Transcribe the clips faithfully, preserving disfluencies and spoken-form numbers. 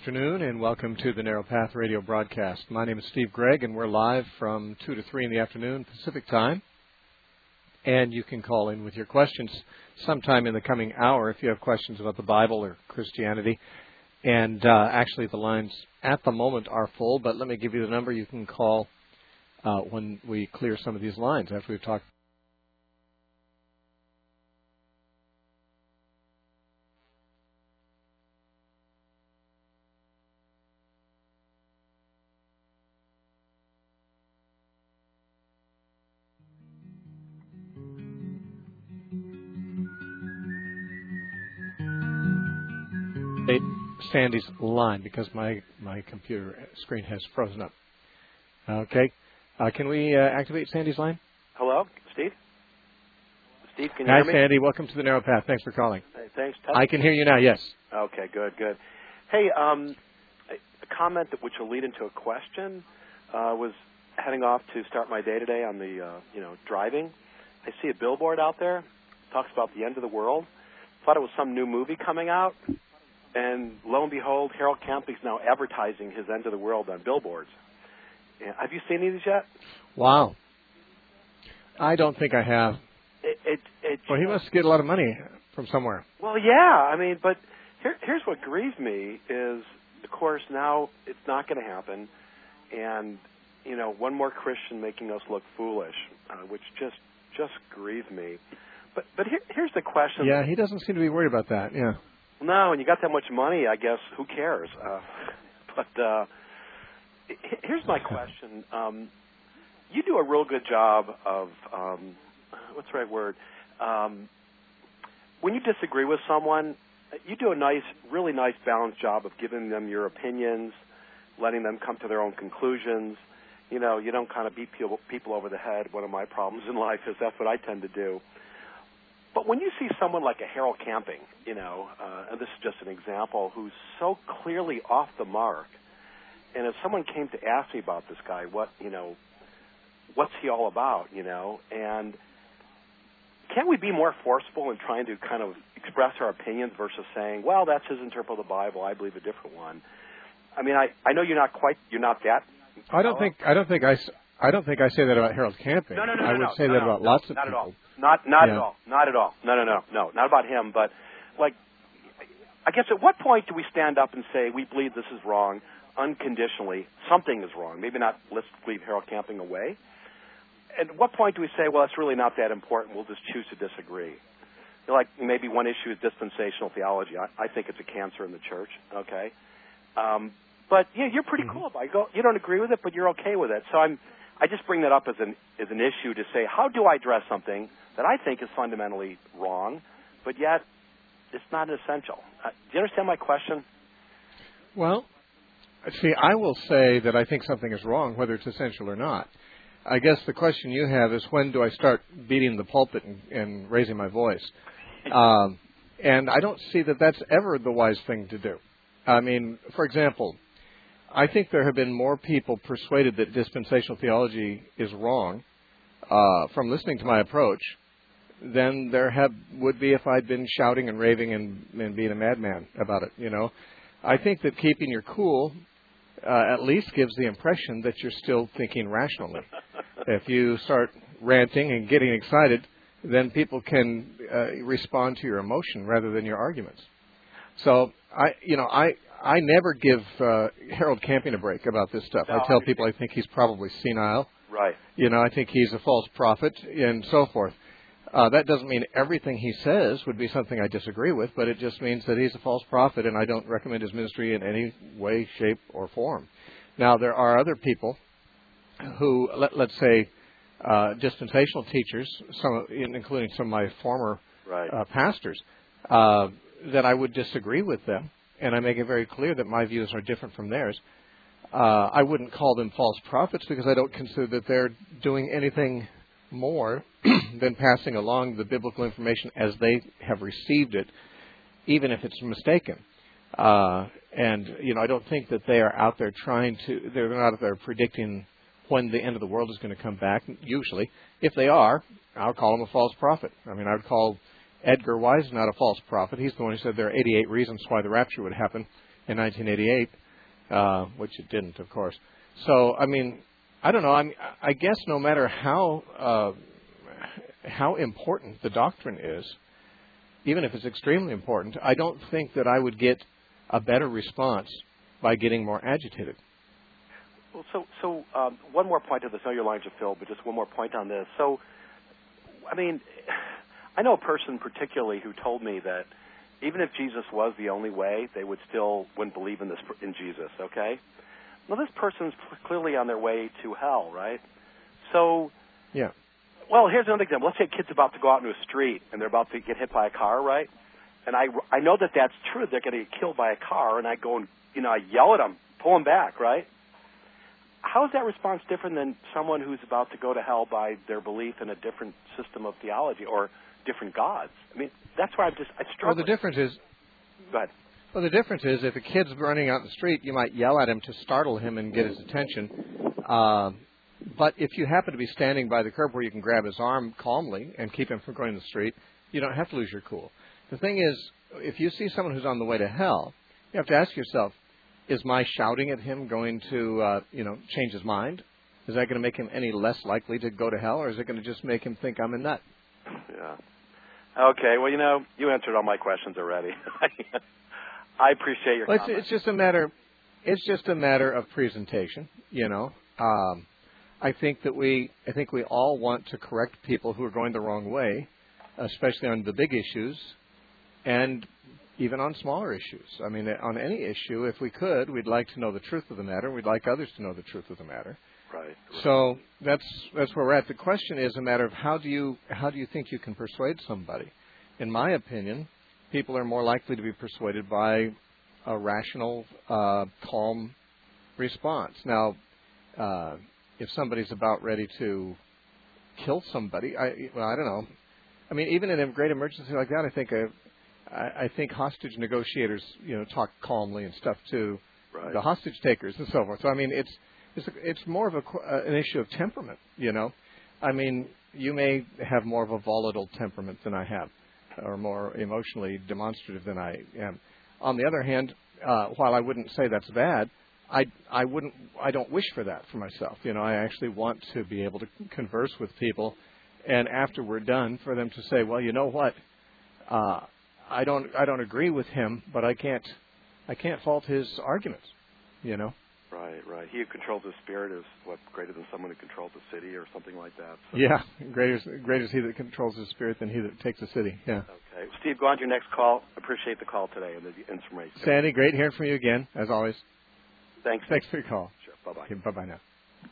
afternoon, and welcome to the Narrow Path Radio broadcast. My name is Steve Gregg, and we're live from two to three in the afternoon Pacific time. And you can call in with your questions sometime in the coming hour if you have questions about the Bible or Christianity. And uh, actually, the lines at the moment are full, but let me give you the number you can call uh, when we clear some of these lines after we've talked. Sandy's line because my, my computer screen has frozen up. Okay. Uh, can we uh, activate Sandy's line? Hello, Steve? Steve, can you Hi, hear me? Hi, Sandy. Welcome to the Narrow Path. Thanks for calling. Hey, thanks. Tell I can hear you now, yes. Okay, good, good. Hey, um, a comment that which will lead into a question. Uh, was heading off to start my day today on the, uh, you know, driving. I see a billboard out there. Talks about the end of the world. Thought it was some new movie coming out. And lo and behold, Harold Camping's now advertising his end of the world on billboards. Yeah, have you seen these yet? Wow. I don't think I have. It, it, it well, he must get a lot of money from somewhere. Well, yeah. I mean, but here, here's what grieves me is, of course, now it's not going to happen. And, you know, one more Christian making us look foolish, uh, which just just grieves me. But but here, here's the question. Yeah, he doesn't seem to be worried about that, yeah. No, and you got that much money, I guess, who cares? Uh, but uh, here's my question. Um, you do a real good job of, um, what's the right word? Um, when you disagree with someone, you do a nice, really nice balanced job of giving them your opinions, letting them come to their own conclusions. You know, you don't kind of beat people, people over the head. One of my problems in life is that's what I tend to do. But when you see someone like a Harold Camping, you know, uh, and this is just an example, who's so clearly off the mark, and if someone came to ask me about this guy, what, you know, what's he all about, you know, and can't we be more forceful in trying to kind of express our opinions versus saying, well, that's his interpretation of the Bible, I believe a different one. I mean, I, I know you're not quite, you're not that. I don't think, I don't think I, I don't think I say that about Harold Camping. No, no, no, I no, would no, say no, that no, about no, lots of not people. At all. Not, not yeah. at all. Not at all. No, no, no, no. Not about him. But, like, I guess at what point do we stand up and say we believe this is wrong unconditionally? Something is wrong. Maybe not. Let's leave Harold Camping away. At what point do we say, well, it's really not that important. We'll just choose to disagree? You know, like maybe one issue is dispensational theology. I, I think it's a cancer in the church. Okay. Um, but yeah, you're pretty mm-hmm. cool about it. You, go, you don't agree with it, but you're okay with it. So I'm. I just bring that up as an as an issue to say, how do I address something that I think is fundamentally wrong, but yet it's not essential? Uh, do you understand my question? Well, see, I will say that I think something is wrong, whether it's essential or not. I guess the question you have is, when do I start beating the pulpit and, and raising my voice? Um, and I don't see that that's ever the wise thing to do. I mean, for example, I think there have been more people persuaded that dispensational theology is wrong uh, from listening to my approach than there have would be if I'd been shouting and raving and, and being a madman about it. You know, I think that keeping your cool uh, at least gives the impression that you're still thinking rationally. If you start ranting and getting excited, then people can uh, respond to your emotion rather than your arguments. So I, you know, I. I never give uh, Harold Camping a break about this stuff. No, I tell I people I think he's probably senile. Right. You know, I think he's a false prophet and so forth. Uh, that doesn't mean everything he says would be something I disagree with, but it just means that he's a false prophet, and I don't recommend his ministry in any way, shape, or form. Now, there are other people who, let, let's say, uh, dispensational teachers, some, including some of my former right. uh, pastors, uh, that I would disagree with them. And I make it very clear that my views are different from theirs. Uh, I wouldn't call them false prophets because I don't consider that they're doing anything more than passing along the biblical information as they have received it, even if it's mistaken. Uh, and, you know, I don't think that they are out there trying to, they're not out there predicting when the end of the world is going to come back, usually. If they are, I'll call them a false prophet. I mean, I would call Edgar Wise not a false prophet. He's the one who said there are eighty-eight reasons why the rapture would happen, in nineteen eighty-eight, uh, which it didn't, of course. So, I mean, I don't know. I mean, I guess no matter how uh, how important the doctrine is, even if it's extremely important, I don't think that I would get a better response by getting more agitated. Well, so so um, one more point to this. I know your lines are filled, but just one more point on this. So, I mean, I know a person particularly who told me that even if Jesus was the only way, they would still wouldn't believe in this in Jesus. Okay. Well, this person's clearly on their way to hell, right? So, yeah. Well, here's another example. Let's say a kid's about to go out into a street and they're about to get hit by a car, right? And I, I know that that's true. They're going to get killed by a car, and I go and, you know, I yell at them, pull them back, right? How is that response different than someone who's about to go to hell by their belief in a different system of theology or different gods? I mean, that's why I'm just, I struggle. Well, the difference is... Go ahead. Well, the difference is if a kid's running out in the street, you might yell at him to startle him and get his attention. Uh, but if you happen to be standing by the curb where you can grab his arm calmly and keep him from going to the street, you don't have to lose your cool. The thing is, if you see someone who's on the way to hell, you have to ask yourself, is my shouting at him going to, uh, you know, change his mind? Is that going to make him any less likely to go to hell, or is it going to just make him think I'm a nut? Yeah. Okay. Well, you know, you answered all my questions already. I appreciate your well, comment. It's, it's just a matter. It's just a matter of presentation. You know, um, I think that we. I think we all want to correct people who are going the wrong way, especially on the big issues, and even on smaller issues. I mean, on any issue, if we could, we'd like to know the truth of the matter. We'd like others to know the truth of the matter. Right. right. So that's that's where we're at. The question is a matter of how do you how do you think you can persuade somebody? In my opinion, people are more likely to be persuaded by a rational, uh, calm response. Now, uh, if somebody's about ready to kill somebody, I well, I don't know. I mean, even in a great emergency like that, I think a, I, I think hostage negotiators, you know, talk calmly and stuff to right. the hostage takers and so forth. So I mean, it's it's it's more of a uh, an issue of temperament, you know. I mean, you may have more of a volatile temperament than I have, or more emotionally demonstrative than I am. On the other hand, uh, while I wouldn't say that's bad, I I wouldn't I don't wish for that for myself. You know, I actually want to be able to converse with people, and after we're done, for them to say, well, you know what, uh, I don't I don't agree with him, but I can't I can't fault his arguments. You know. Right, right. He who controls the spirit is, what, greater than someone who controls the city or something like that. So. Yeah, greater, greater is he that controls the spirit than he that takes the city. Yeah. Okay. Steve, go on to your next call. Appreciate the call today and the information. Sandy, great hearing from you again, as always. Thanks. Thanks for your call. Sure. Bye-bye. Okay, bye-bye now.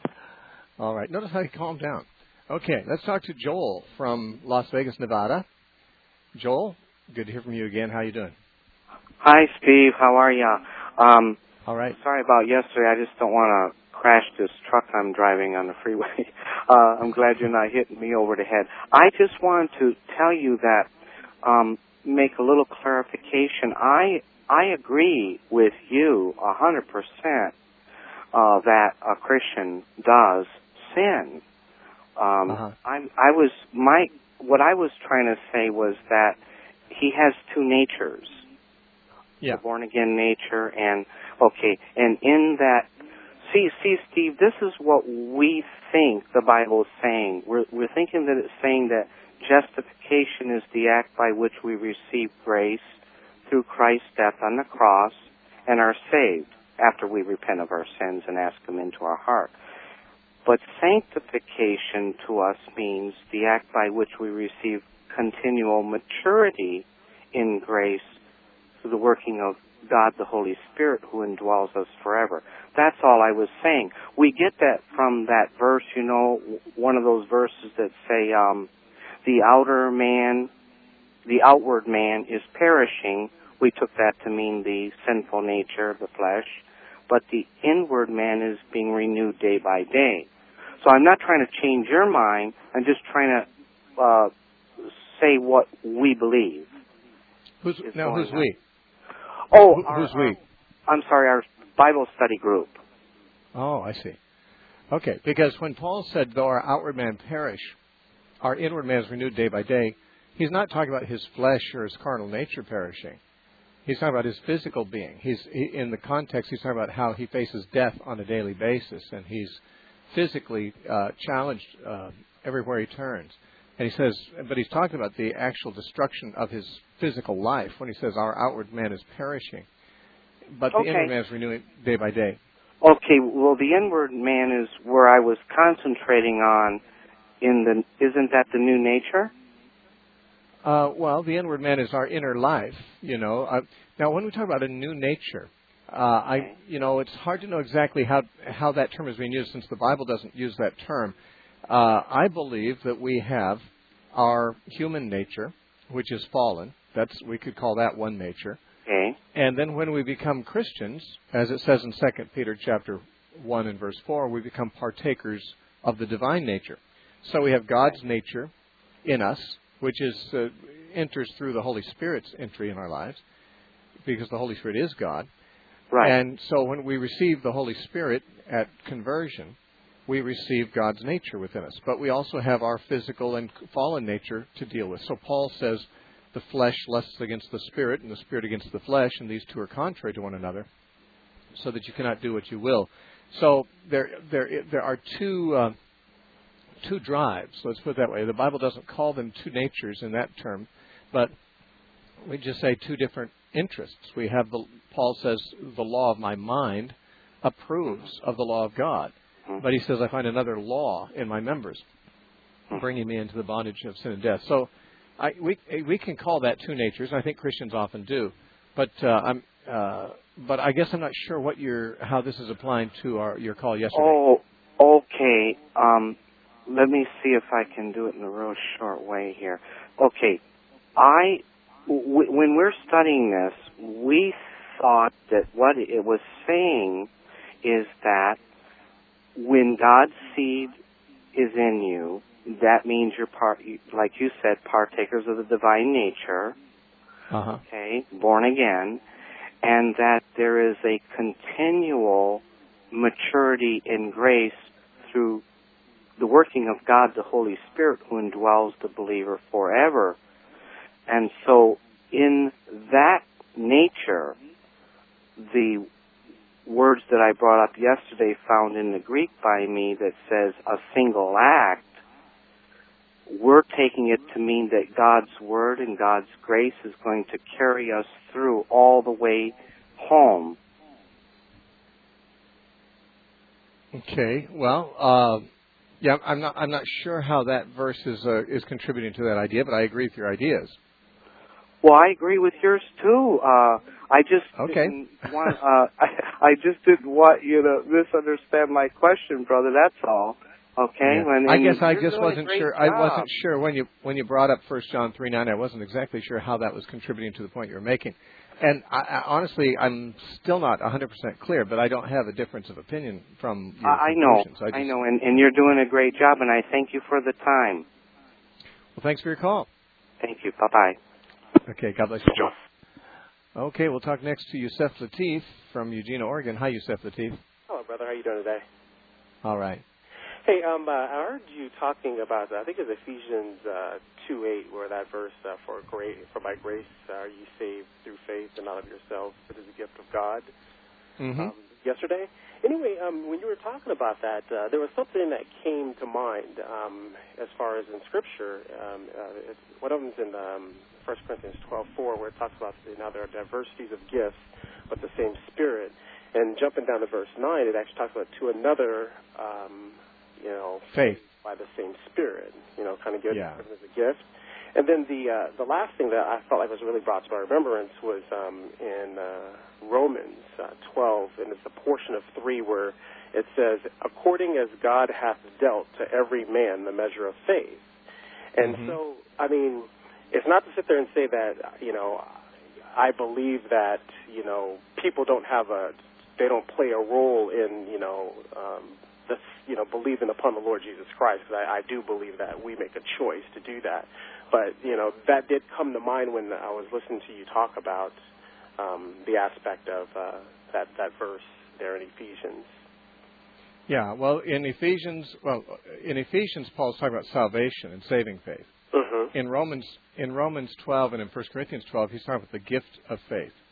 All right. Notice how he calmed down. Okay, let's talk to Joel from Las Vegas, Nevada. Joel, good to hear from you again. How you doing? Hi, Steve. How are you? Um, All right. Sorry about yesterday. I just don't want to crash this truck I'm driving on the freeway. Uh, I'm glad you're not hitting me over the head. I just wanted to tell you that, um, make a little clarification. I I agree with you a hundred percent uh, that a Christian does sin. Um, uh-huh. I I was my what I was trying to say was that he has two natures. Yeah. The born-again nature, and, okay, and in that, see, see, Steve, this is what we think the Bible is saying. We're, we're thinking that it's saying that justification is the act by which we receive grace through Christ's death on the cross and are saved after we repent of our sins and ask Him into our heart. But sanctification to us means the act by which we receive continual maturity in grace through the working of God the Holy Spirit who indwells us forever. That's all I was saying. We get that from that verse, you know, one of those verses that say, um, the outer man, the outward man is perishing. We took that to mean the sinful nature of the flesh. But the inward man is being renewed day by day. So I'm not trying to change your mind. I'm just trying to uh, say what we believe. Who's, now, who's on. we? Oh, Who, our, who's we? Our, I'm sorry, our Bible study group. Oh, I see. Okay, because when Paul said, though our outward man perish, our inward man is renewed day by day, he's not talking about his flesh or his carnal nature perishing. He's talking about his physical being. He's he, in the context. He's talking about how he faces death on a daily basis, and he's physically uh, challenged uh, everywhere he turns. And he says, but he's talking about the actual destruction of his physical life when he says our outward man is perishing, but the okay. inward man is renewing day by day. Okay. Well, the inward man is where I was concentrating on. In the isn't that the new nature? Uh, well, the inward man is our inner life, you know. Uh, now, when we talk about a new nature, uh, I, you know, it's hard to know exactly how how that term is being used since the Bible doesn't use that term. Uh, I believe that we have our human nature, which is fallen. That's we could call that one nature. Okay. And then when we become Christians, as it says in Second Peter chapter one and verse four, we become partakers of the divine nature. So we have God's nature in us, which is uh, enters through the Holy Spirit's entry in our lives, because the Holy Spirit is God. Right. And so when we receive the Holy Spirit at conversion, we receive God's nature within us. But we also have our physical and fallen nature to deal with. So Paul says the flesh lusts against the Spirit and the Spirit against the flesh, and these two are contrary to one another, so that you cannot do what you will. So there there, there are two... Uh, Two drives, let's put it that way. The Bible doesn't call them two natures in that term, but we just say two different interests. We have the, Paul says, the law of my mind approves of the law of God. But he says, I find another law in my members, bringing me into the bondage of sin and death. So I, we we can call that two natures. I think Christians often do. But uh, I'm uh, but I guess I'm not sure what your how this is applying to our your call yesterday. Oh, okay. Um, Let me see if I can do it in a real short way here. Okay, I, w- when we're studying this, we thought that what it was saying is that when God's seed is in you, that means you're part, like you said, partakers of the divine nature. Uh-huh. Okay, born again, and that there is a continual maturity in grace through the working of God, the Holy Spirit, who indwells the believer forever. And so in that nature, the words that I brought up yesterday found in the Greek by me that says a single act, we're taking it to mean that God's Word and God's grace is going to carry us through all the way home. Okay, well, uh, yeah, I'm not. I'm not sure how that verse is uh, is contributing to that idea, but I agree with your ideas. Well, I agree with yours too. Uh, I just okay. didn't want. Uh, I, I just didn't want you to misunderstand my question, brother. That's all. Okay. Yeah. When, I guess I just doing wasn't sure. Job. I wasn't sure when you when you brought up First John three nine. I wasn't exactly sure how that was contributing to the point you were making. And I, I, honestly, I'm still not one hundred percent clear, but I don't have a difference of opinion from your I know, conclusions. I, just, I know, and, and you're doing a great job, and I thank you for the time. Well, thanks for your call. Thank you. Bye-bye. Okay, God bless you, Joe. Okay, we'll talk next to Yusef Latif from Eugene, Oregon. Hi, Yusef Latif. Hello, brother. How you doing today? All right. Hey, um, uh, I heard you talking about, I think it's Ephesians uh, two eight, where that verse, uh, for grace, for by grace are you saved through faith and not of yourselves, it is a gift of God, Mm-hmm. um, yesterday. Anyway, um, when you were talking about that, uh, there was something that came to mind um, as far as in Scripture. Um, uh, it's, one of them's in um, First Corinthians twelve four, where it talks about, you know, there are diversities of gifts, but the same Spirit. And jumping down to verse nine, it actually talks about to another, um, you know, faith by the same Spirit, you know, kind of given yeah. as a gift. And then the uh, the last thing that I felt like was really brought to my remembrance was um, in uh, Romans uh, twelve, and it's a portion of three where it says, according as God hath dealt to every man the measure of faith. And mm-hmm. so, I mean, it's not to sit there and say that, you know, I believe that, you know, people don't have a, they don't play a role in, you know, um, this, you know, believing upon the Lord Jesus Christ, because I, I do believe that we make a choice to do that. But, you know, that did come to mind when I was listening to you talk about um, the aspect of uh, that, that verse there in Ephesians. Yeah, well, in Ephesians, well, in Ephesians, Paul's talking about salvation and saving faith. Mm-hmm. In Romans, in Romans twelve and in First Corinthians twelve, he's talking about the gift of faith.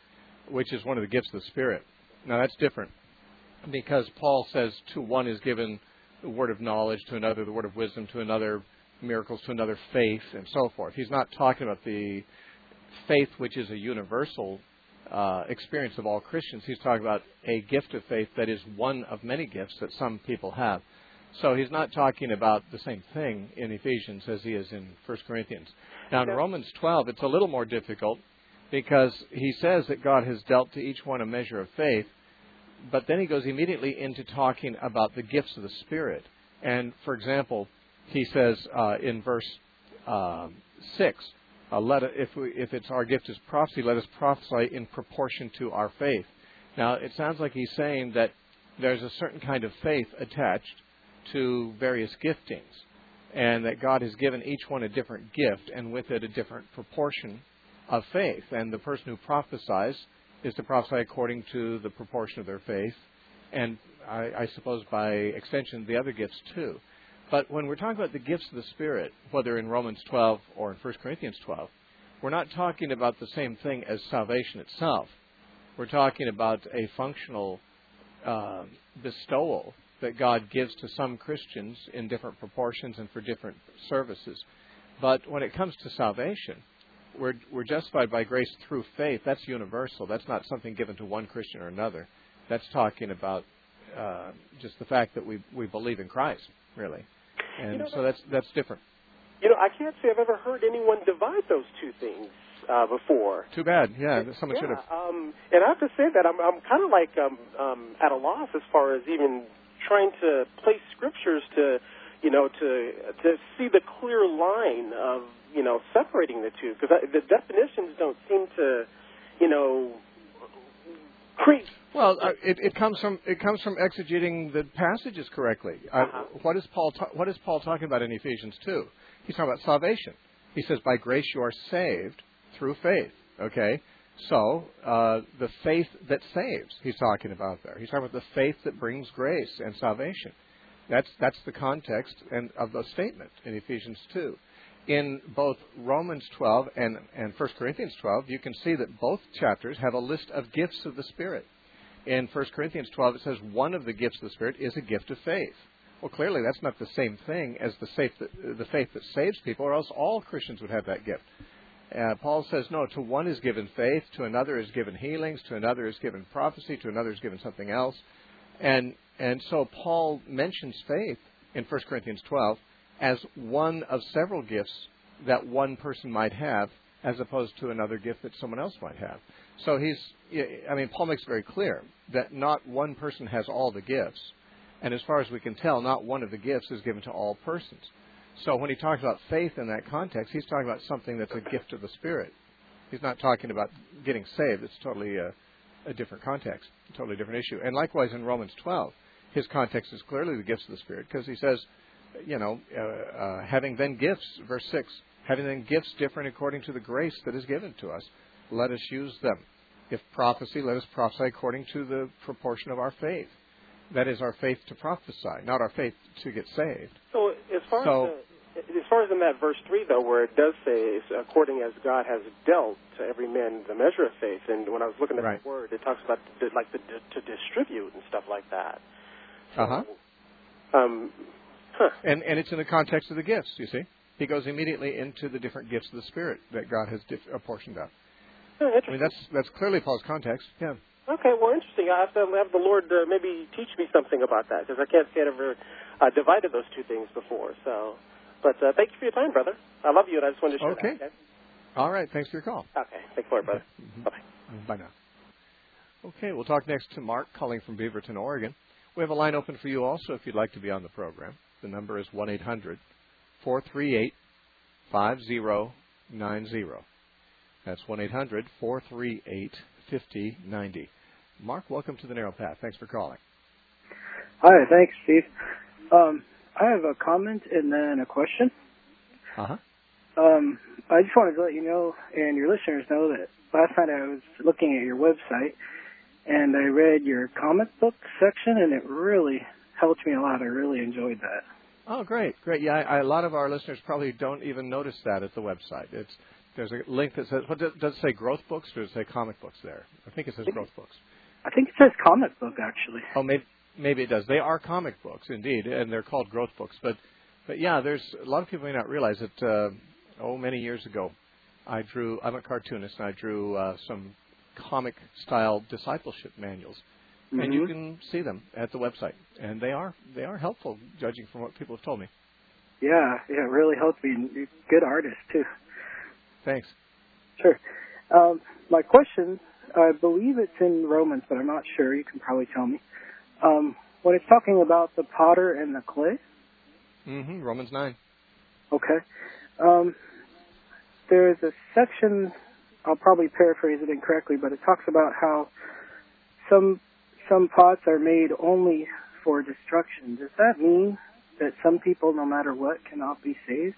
which is one of the gifts of the Spirit. Now, that's different because Paul says to one is given the word of knowledge, to another the word of wisdom, to another miracles, to another faith, and so forth. He's not talking about the faith which is a universal uh, experience of all Christians. He's talking about a gift of faith that is one of many gifts that some people have. So he's not talking about the same thing in Ephesians as he is in First Corinthians. Now, in Romans twelve, it's a little more difficult because he says that God has dealt to each one a measure of faith, but then he goes immediately into talking about the gifts of the Spirit. And, for example, he says uh, in verse uh, six, uh, let it, if, we, if it's our gift is prophecy, let us prophesy in proportion to our faith. Now, it sounds like he's saying that there's a certain kind of faith attached to various giftings, and that God has given each one a different gift, and with it a different proportion of faith. And the person who prophesies is to prophesy according to the proportion of their faith, and I, I suppose by extension the other gifts too. But when we're talking about the gifts of the Spirit, whether in Romans twelve or in First Corinthians twelve, we're not talking about the same thing as salvation itself. We're talking about a functional uh, bestowal that God gives to some Christians in different proportions and for different services. But when it comes to salvation, we're, we're justified by grace through faith. That's universal. That's not something given to one Christian or another. That's talking about uh, just the fact that we we believe in Christ, really. And you know, so that's that's different. You know, I can't say I've ever heard anyone divide those two things uh, before. Too bad. Yeah, someone yeah, should have. Um, and I have to say that I'm I'm kind of like um, um, at a loss as far as even trying to place scriptures to, you know, to to see the clear line of, you know, separating the two, because the definitions don't seem to, you know, create. Well, uh, it, it comes from it comes from exegeting the passages correctly. Uh, uh-huh. What is Paul ta- What is Paul talking about in Ephesians two? He's talking about salvation. He says, "By grace you are saved through faith." Okay, so uh, the faith that saves. He's talking about there. He's talking about the faith that brings grace and salvation. That's that's the context and of the statement in Ephesians two. In both Romans twelve and, and First Corinthians twelve, you can see that both chapters have a list of gifts of the Spirit. In First Corinthians twelve, it says one of the gifts of the Spirit is a gift of faith. Well, clearly that's not the same thing as the faith that, the faith that saves people, or else all Christians would have that gift. Uh, Paul says, no, to one is given faith, to another is given healings, to another is given prophecy, to another is given something else. And and so Paul mentions faith in First Corinthians twelve as one of several gifts that one person might have, as opposed to another gift that someone else might have. So he's, I mean, Paul makes it very clear that not one person has all the gifts. And as far as we can tell, not one of the gifts is given to all persons. So when he talks about faith in that context, he's talking about something that's a gift of the Spirit. He's not talking about getting saved. It's totally a, a different context, a totally different issue. And likewise in Romans twelve, his context is clearly the gifts of the Spirit, because he says, you know, uh, uh, having then gifts, verse six, having then gifts different according to the grace that is given to us, let us use them. If prophecy, let us prophesy according to the proportion of our faith. That is our faith to prophesy, not our faith to get saved. So as far so, as the, as far as in that verse three, though, where it does say, it's according as God has dealt to every man the measure of faith, and when I was looking at right. the word, it talks about the, like the, to distribute and stuff like that. So, uh-huh. Um, huh. And and it's in the context of the gifts, you see. He goes immediately into the different gifts of the Spirit that God has diff- apportioned out. Oh, I mean, that's that's clearly Paul's context, yeah. Okay, well, interesting. I have to have the Lord uh, maybe teach me something about that, because I can't say I've ever uh, divided those two things before. So, but uh, thank you for your time, brother. I love you, and I just wanted to share okay. that. Okay. All right. Thanks for your call. Okay. Thanks for it, brother. Mm-hmm. Bye-bye. Bye now. Okay, we'll talk next to Mark, calling from Beaverton, Oregon. We have a line open for you also if you'd like to be on the program. The number is one eight hundred four three eight five zero nine zero. That's one eight hundred four three eight five zero nine zero. Mark, welcome to the Narrow Path. Thanks for calling. Hi, thanks, Steve. Um, I have a comment and then a question. Uh-huh. Um, I just wanted to let you know, and your listeners know, that last night I was looking at your website, and I read your comic book section, and it really helped me a lot. I really enjoyed that. Oh, great, great. Yeah, I, I, a lot of our listeners probably don't even notice that at the website. It's There's a link that says, what does, does it say, Growth Books, or does it say Comic Books there? I think it says Growth Books. I think it says comic book, actually. Oh, maybe, maybe it does. They are comic books, indeed, and they're called Growth Books. But, but yeah, there's a lot of people may not realize that, uh, oh, many years ago, I drew, I'm a cartoonist, and I drew uh, some comic-style discipleship manuals. Mm-hmm. And you can see them at the website. And they are they are helpful, judging from what people have told me. Yeah, yeah, it really helped me. You're a good artist, too. Thanks. Sure. Um, my question, I believe it's in Romans, but I'm not sure. You can probably tell me. Um, when it's talking about the potter and the clay. Mm-hmm. Romans nine. Okay. Um, there's a section, I'll probably paraphrase it incorrectly, but it talks about how some some pots are made only for destruction. Does that mean that some people, no matter what, cannot be saved?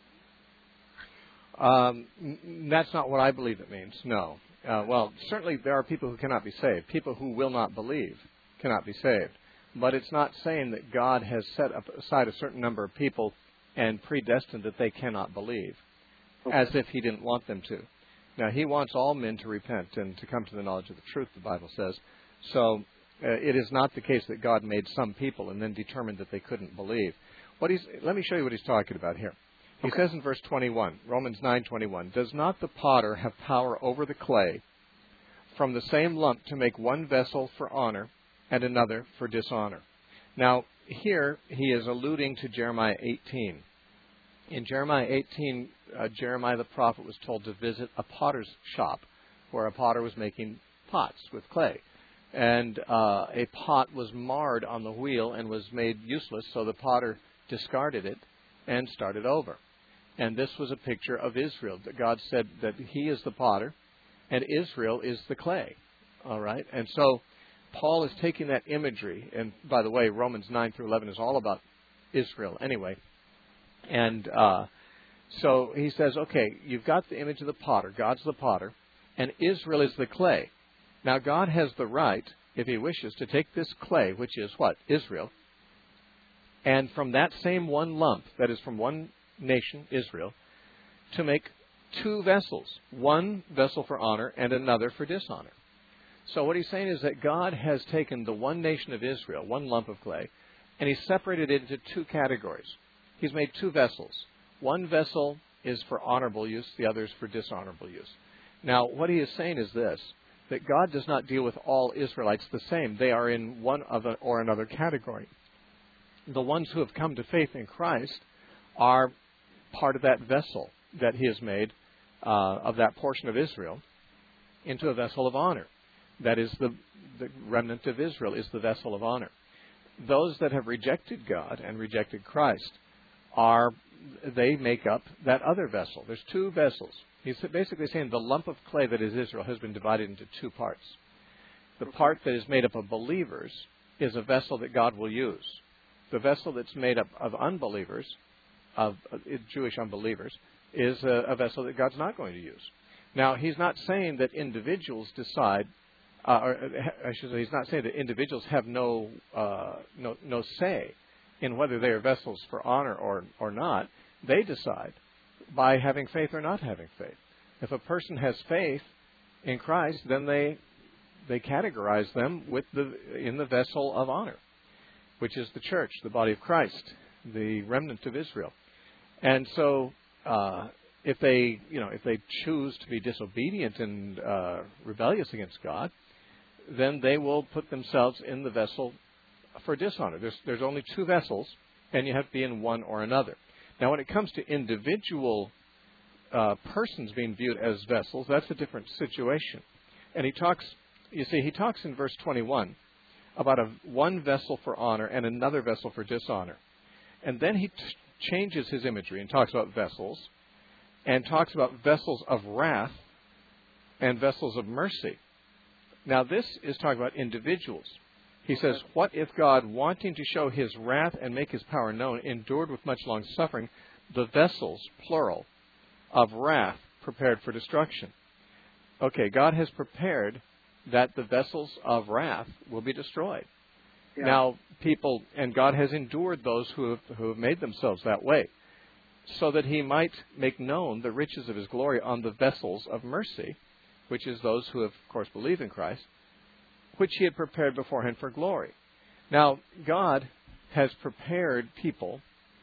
Um, n- that's not what I believe it means, no. Uh, well, certainly there are people who cannot be saved. People who will not believe cannot be saved. But it's not saying that God has set up aside a certain number of people and predestined that they cannot believe, okay, as if he didn't want them to. Now, he wants all men to repent and to come to the knowledge of the truth, the Bible says. So uh, it is not the case that God made some people and then determined that they couldn't believe. What he's, let me show you what he's talking about here. He okay. says in verse twenty-one, Romans nine twenty-one, does not the potter have power over the clay from the same lump to make one vessel for honor and another for dishonor? Now, here he is alluding to Jeremiah eighteen. In Jeremiah eighteen, uh, Jeremiah the prophet was told to visit a potter's shop where a potter was making pots with clay. And uh, a pot was marred on the wheel and was made useless, so the potter discarded it and started over. And this was a picture of Israel. That God said that he is the potter and Israel is the clay. All right? And so Paul is taking that imagery, and by the way, Romans nine through eleven is all about Israel anyway. And uh, so he says, okay, you've got the image of the potter. God's the potter, and Israel is the clay. Now, God has the right, if he wishes, to take this clay, which is what? Israel, and from that same one lump, that is from one nation, Israel, to make two vessels, one vessel for honor and another for dishonor. So what he's saying is that God has taken the one nation of Israel, one lump of clay, and he's separated it into two categories. He's made two vessels. One vessel is for honorable use, the other is for dishonorable use. Now, what he is saying is this, that God does not deal with all Israelites the same. They are in one of a, or another category. The ones who have come to faith in Christ are part of that vessel that he has made uh, of that portion of Israel into a vessel of honor. That is, the, the remnant of Israel is the vessel of honor. Those that have rejected God and rejected Christ are, they make up that other vessel. There's two vessels. He's basically saying the lump of clay that is Israel has been divided into two parts. The part that is made up of believers is a vessel that God will use. The vessel that's made up of unbelievers, of uh, Jewish unbelievers, is a, a vessel that God's not going to use. Now, he's not saying that individuals decide, uh, or I should say, he's not saying that individuals have no uh, no no say in whether they are vessels for honor or or not. They decide by having faith or not having faith. If a person has faith in Christ, then they they categorize them with the in the vessel of honor, which is the church, the body of Christ, the remnant of Israel. And so, uh, if they you know if they choose to be disobedient and uh, rebellious against God, then they will put themselves in the vessel for dishonor. There's there's only two vessels, and you have to be in one or another. Now, when it comes to individual uh, persons being viewed as vessels, that's a different situation. And he talks, you see, he talks in verse twenty-one about a one vessel for honor and another vessel for dishonor. And then he t- changes his imagery and talks about vessels and talks about vessels of wrath and vessels of mercy. Now, this is talking about individuals. He says, what if God, wanting to show his wrath and make his power known, endured with much long suffering the vessels, plural, of wrath prepared for destruction? Okay, God has prepared that the vessels of wrath will be destroyed. Yeah. Now, people, and God has endured those who have, who have made themselves that way. so that he might make known the riches of his glory on the vessels of mercy, which is those who have, of course, believed in Christ, which he had prepared beforehand for glory. Now, God has prepared people,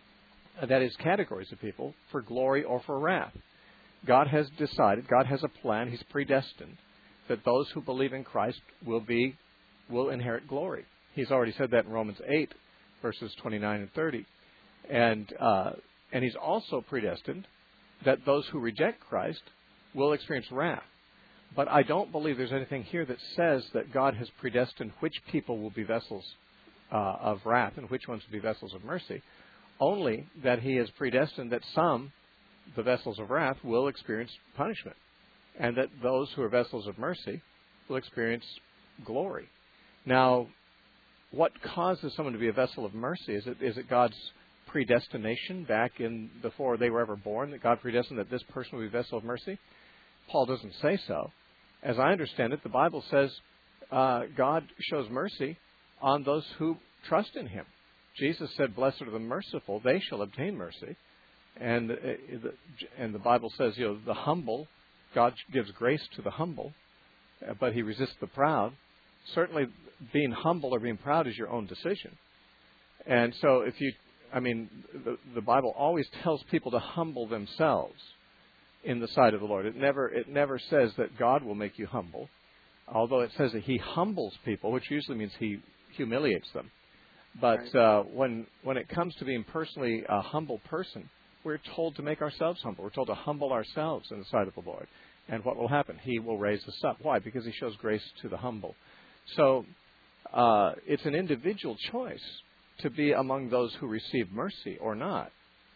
that is, categories of people, for glory or for wrath. God has decided, God has a plan, he's predestined, that those who believe in Christ will be, will inherit glory. He's already said that in Romans eight, verses twenty-nine and thirty. And, uh, and he's also predestined that those who reject Christ will experience wrath. But I don't believe there's anything here that says that God has predestined which people will be vessels uh, of wrath and which ones will be vessels of mercy. Only that he has predestined that some, the vessels of wrath, will experience punishment, and that those who are vessels of mercy will experience glory. Now, what causes someone to be a vessel of mercy? Is it is it God's predestination back in before they were ever born, that God predestined that this person will be a vessel of mercy? Paul doesn't say so. As I understand it, the Bible says uh, God shows mercy on those who trust in him. Jesus said, "Blessed are the merciful; they shall obtain mercy." And uh, the, and the Bible says, you know, the humble, God gives grace to the humble, uh, but he resists the proud. Certainly, being humble or being proud is your own decision. And so, if you, I mean, the, the Bible always tells people to humble themselves in the sight of the Lord. It never, it never says that God will make you humble, although it says that he humbles people, which usually means he humiliates them. But uh, when when it comes to being personally a humble person, we're told to make ourselves humble. We're told to humble ourselves in the sight of the Lord. And what will happen? He will raise us up. Why? Because he shows grace to the humble. So uh, it's an individual choice to be among those who receive mercy or not.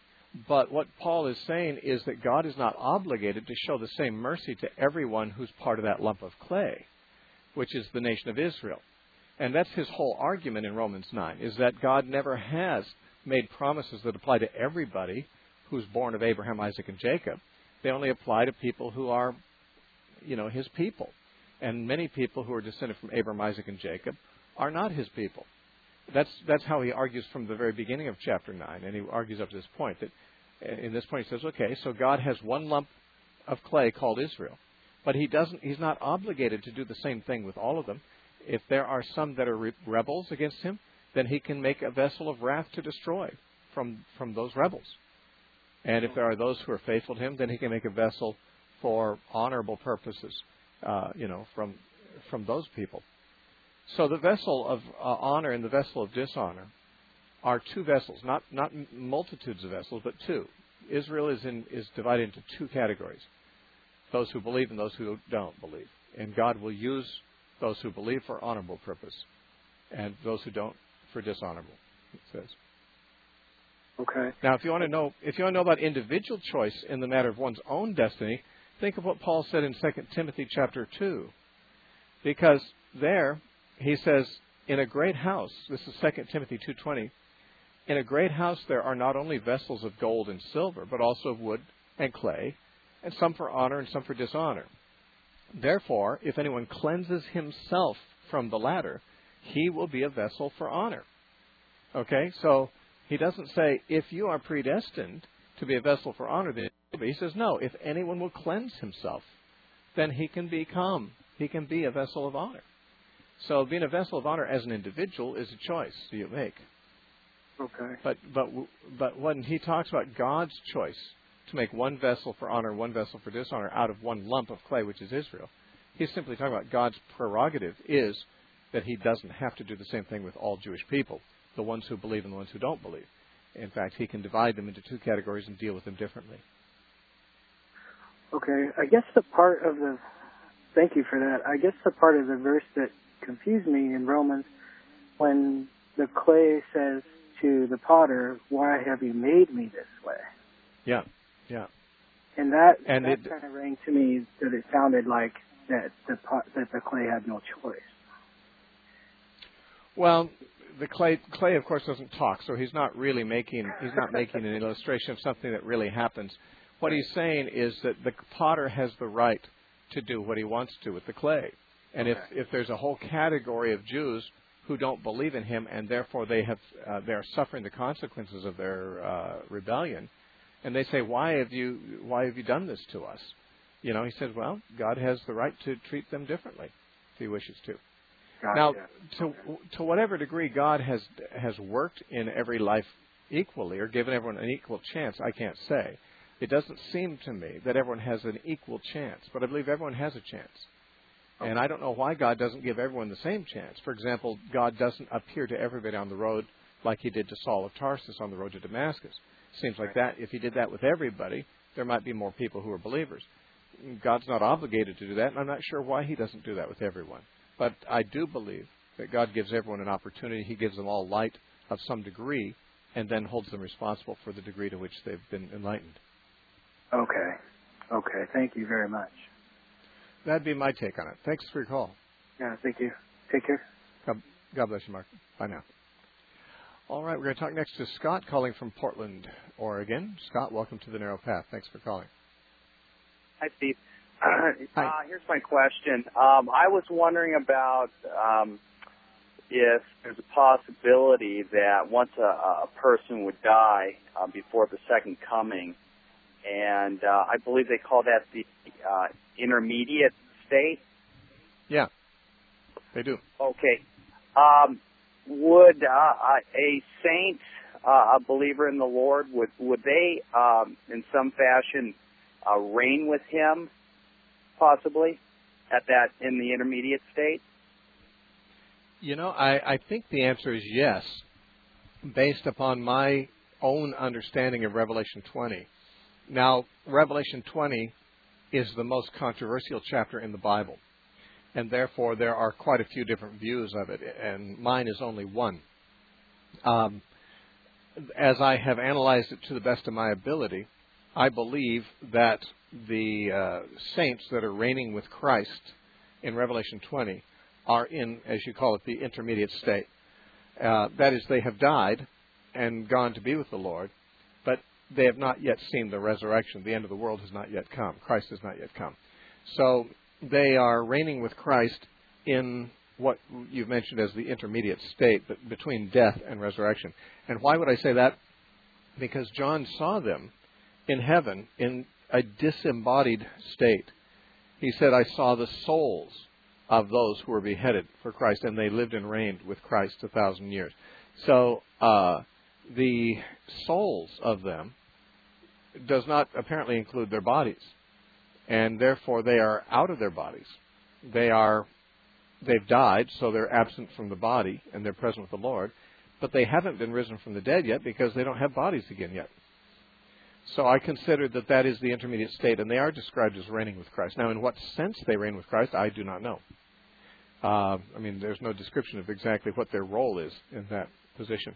But what Paul is saying is that God is not obligated to show the same mercy to everyone who's part of that lump of clay, which is the nation of Israel. And that's his whole argument in Romans nine, is that God never has made promises that apply to everybody who's born of Abraham, Isaac, and Jacob. They only apply to people who are, you know, his people. And many people who are descended from Abraham, Isaac, and Jacob are not his people. That's that's how he argues from the very beginning of chapter nine, and he argues up to this point. That in this point he says, okay, so God has one lump of clay called Israel, but he doesn't. He's not obligated to do the same thing with all of them. If there are some that are re- rebels against him, then he can make a vessel of wrath to destroy from from those rebels. And if there are those who are faithful to him, then he can make a vessel for honorable purposes, uh, you know, from from those people. So the vessel of uh, honor and the vessel of dishonor are two vessels, not not multitudes of vessels, but two. Israel is in is divided into two categories: those who believe and those who don't believe. And God will use those who believe for honorable purpose, and those who don't for dishonorable, it says. Okay. Now, if you want to know, if you want to know about individual choice in the matter of one's own destiny, think of what Paul said in Second Timothy chapter two, because there he says, "In a great house," this is Second Timothy two twenty, "in a great house there are not only vessels of gold and silver, but also of wood and clay, and some for honor and some for dishonor. Therefore, if anyone cleanses himself from the latter, he will be a vessel for honor." Okay, so he doesn't say, if you are predestined to be a vessel for honor, then he says, no, if anyone will cleanse himself, then he can become, he can be a vessel of honor. So being a vessel of honor as an individual is a choice that you make. Okay. But but but when he talks about God's choice to make one vessel for honor, one vessel for dishonor out of one lump of clay, which is Israel, he's simply talking about God's prerogative is that he doesn't have to do the same thing with all Jewish people, the ones who believe and the ones who don't believe. In fact, he can divide them into two categories and deal with them differently. Okay, I guess the part of the, thank you for that, I guess the part of the verse that confused me in Romans, when the clay says to the potter, "Why have you made me this way?" Yeah, yeah. And that, and that it, kind of rang to me that it sounded like that the pot, that the clay had no choice. Well, the clay, clay, of course, doesn't talk, so he's not really making he's not making an illustration of something that really happens. What he's saying is that the potter has the right to do what he wants to with the clay, and okay. if if there's a whole category of Jews who don't believe in him, and therefore they have uh, they are suffering the consequences of their uh, rebellion, And they say, why have you why have you done this to us? You know, he says, well, God has the right to treat them differently if he wishes to. Gotcha. Now, to to whatever degree God has has worked in every life equally or given everyone an equal chance, I can't say. It doesn't seem to me that everyone has an equal chance, but I believe everyone has a chance. Okay. And I don't know why God doesn't give everyone the same chance. For example, God doesn't appear to everybody on the road like he did to Saul of Tarsus on the road to Damascus. Seems like that if he did that with everybody, there might be more people who are believers. God's not obligated to do that, and I'm not sure why he doesn't do that with everyone. But I do believe that God gives everyone an opportunity. He gives them all light of some degree and then holds them responsible for the degree to which they've been enlightened. Okay. Okay. Thank you very much. That'd be my take on it. Thanks for your call. Yeah, thank you. Take care. God, God bless you, Mark. Bye now. All right, we're going to talk next to Scott calling from Portland, Oregon. Scott, welcome to the Narrow Path. Thanks for calling. Hi, Steve. Uh, here's my question. Um, I was wondering about um, if there's a possibility that once a, a person would die uh, before the second coming, and uh, I believe they call that the uh, intermediate state. Yeah, they do. Okay. Um, would uh, a saint, uh, a believer in the Lord, would would they, um, in some fashion, uh, reign with him, possibly, at that in the intermediate state? You know, I, I think the answer is yes, based upon my own understanding of Revelation twenty. Now, Revelation twenty is the most controversial chapter in the Bible, and therefore there are quite a few different views of it, and mine is only one. Um, as I have analyzed it to the best of my ability, I believe that the uh, saints that are reigning with Christ in Revelation twenty are in, as you call it, the intermediate state. Uh, that is, they have died and gone to be with the Lord, but they have not yet seen the resurrection. The end of the world has not yet come. Christ has not yet come. So they are reigning with Christ in what you've mentioned as the intermediate state, but between death and resurrection. And why would I say that? Because John saw them in heaven in a disembodied state. He said, I saw the souls of those who were beheaded for Christ, and they lived and reigned with Christ a thousand years. So uh, the souls of them does not apparently include their bodies, and therefore they are out of their bodies. They are, they've died, so they're absent from the body, and they're present with the Lord, but they haven't been risen from the dead yet because they don't have bodies again yet. So I consider that that is the intermediate state, and they are described as reigning with Christ. Now, in what sense they reign with Christ, I do not know. Uh, I mean, there's no description of exactly what their role is in that position.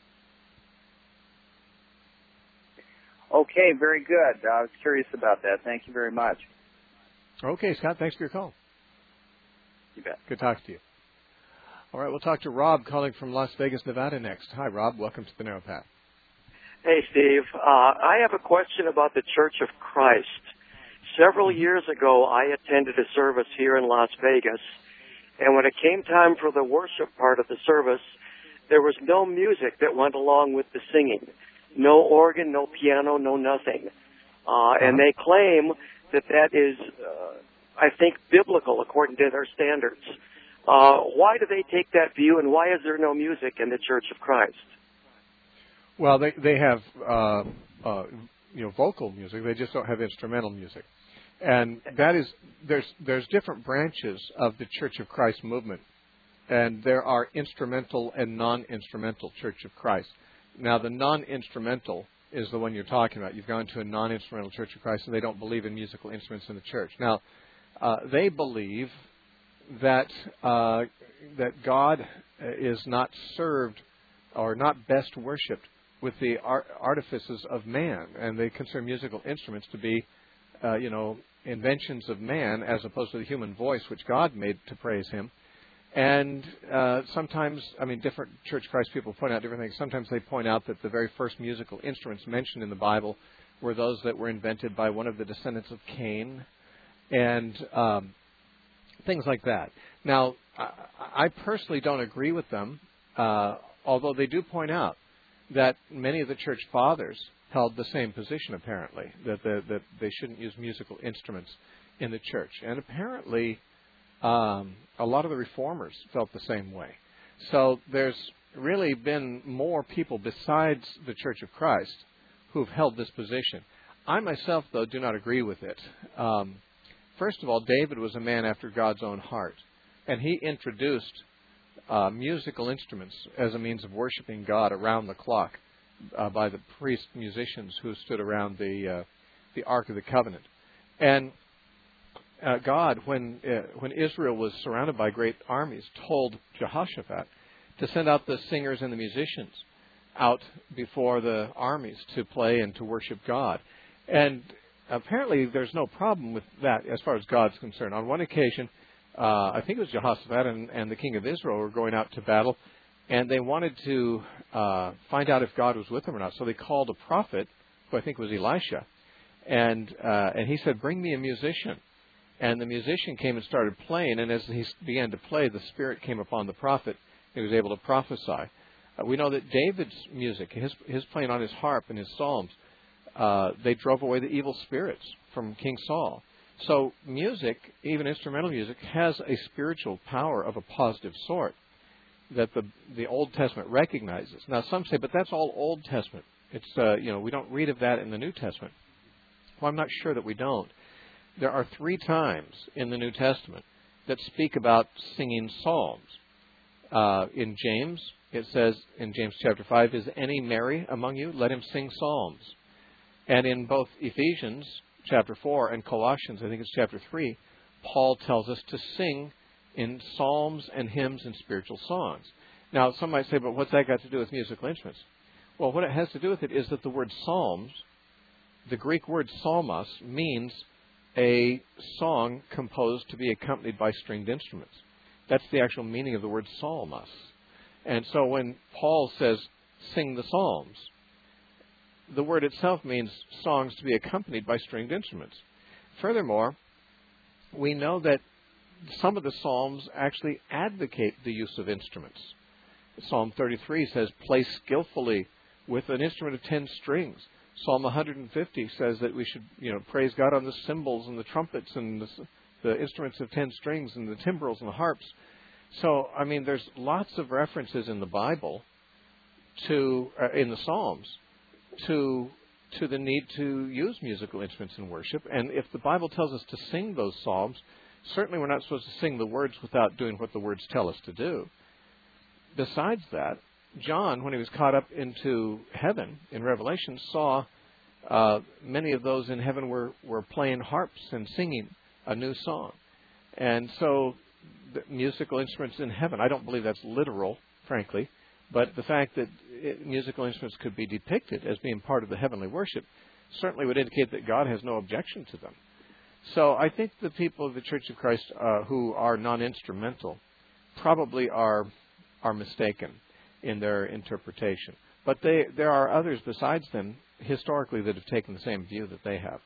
Okay, very good. I was curious about that. Thank you very much. Okay, Scott, thanks for your call. You bet. Good talking to you. All right, we'll talk to Rob calling from Las Vegas, Nevada next. Hi, Rob. Welcome to the Narrow Path. Hey, Steve. Uh, I have a question about the Church of Christ. Several years ago, I attended a service here in Las Vegas, and when it came time for the worship part of the service, there was no music that went along with the singing. No organ, no piano, no nothing. Uh, uh-huh. And they claim that that is, uh, I think, biblical according to their standards. Uh, why do they take that view, and why is there no music in the Church of Christ? Well, they they have uh, uh, you know vocal music. They just don't have instrumental music, and that is there's there's different branches of the Church of Christ movement, and there are instrumental and non-instrumental Church of Christ. Now, the non-instrumental is the one you're talking about. You've gone to a non-instrumental Church of Christ, and they don't believe in musical instruments in the church. Now, uh, they believe that uh, that God is not served or not best worshipped with the art- artifices of man, and they consider musical instruments to be, uh, you know, inventions of man as opposed to the human voice which God made to praise Him. And uh, sometimes, I mean, different Church of Christ people point out different things. Sometimes they point out that the very first musical instruments mentioned in the Bible were those that were invented by one of the descendants of Cain, and um, things like that. Now, I, I personally don't agree with them, uh, although they do point out that many of the church fathers held the same position, apparently, that, the, that they shouldn't use musical instruments in the church. And apparently, um, a lot of the reformers felt the same way. So there's really been more people besides the Church of Christ who've held this position. I myself, though, do not agree with it. Um, first of all, David was a man after God's own heart, and he introduced uh, musical instruments as a means of worshiping God around the clock uh, by the priest musicians who stood around the uh, the Ark of the Covenant. And uh, God, when uh, when Israel was surrounded by great armies, told Jehoshaphat to send out the singers and the musicians out before the armies to play and to worship God. And apparently there's no problem with that as far as God's concerned. On one occasion, uh, I think it was Jehoshaphat and, and the king of Israel were going out to battle, and they wanted to uh, find out if God was with them or not. So they called a prophet, who I think was Elisha, and uh, and he said, "Bring me a musician." And the musician came and started playing, and as he began to play, the Spirit came upon the prophet. He was able to prophesy. Uh, we know that David's music, his, his playing on his harp and his psalms, uh, they drove away the evil spirits from King Saul. So music, even instrumental music, has a spiritual power of a positive sort that the the Old Testament recognizes. Now, some say, but that's all Old Testament. It's uh, you know we don't read of that in the New Testament. Well, I'm not sure that we don't. There are three times in the New Testament that speak about singing psalms. Uh, in James, it says in James chapter five, "Is any merry among you? Let him sing psalms." And in both Ephesians chapter four and Colossians, I think it's chapter three, Paul tells us to sing in psalms and hymns and spiritual songs. Now, some might say, but what's that got to do with musical instruments? Well, what it has to do with it is that the word psalms, the Greek word psalmos, means a song composed to be accompanied by stringed instruments. That's the actual meaning of the word psalmos. And so when Paul says, sing the psalms, the word itself means songs to be accompanied by stringed instruments. Furthermore, we know that some of the psalms actually advocate the use of instruments. Psalm thirty-three says, play skillfully with an instrument of ten strings. Psalm one hundred fifty says that we should, you know, praise God on the cymbals and the trumpets and the, the instruments of ten strings and the timbrels and the harps. So, I mean, there's lots of references in the Bible to, uh, in the Psalms, to to the need to use musical instruments in worship. And if the Bible tells us to sing those psalms, certainly we're not supposed to sing the words without doing what the words tell us to do. Besides that, John, when he was caught up into heaven in Revelation, saw uh, many of those in heaven were, were playing harps and singing a new song. And so the musical instruments in heaven, I don't believe that's literal, frankly, but the fact that it, musical instruments could be depicted as being part of the heavenly worship certainly would indicate that God has no objection to them. So I think the people of the Church of Christ uh, who are non-instrumental probably are are mistaken in their interpretation. But they, there are others besides them historically that have taken the same view that they have.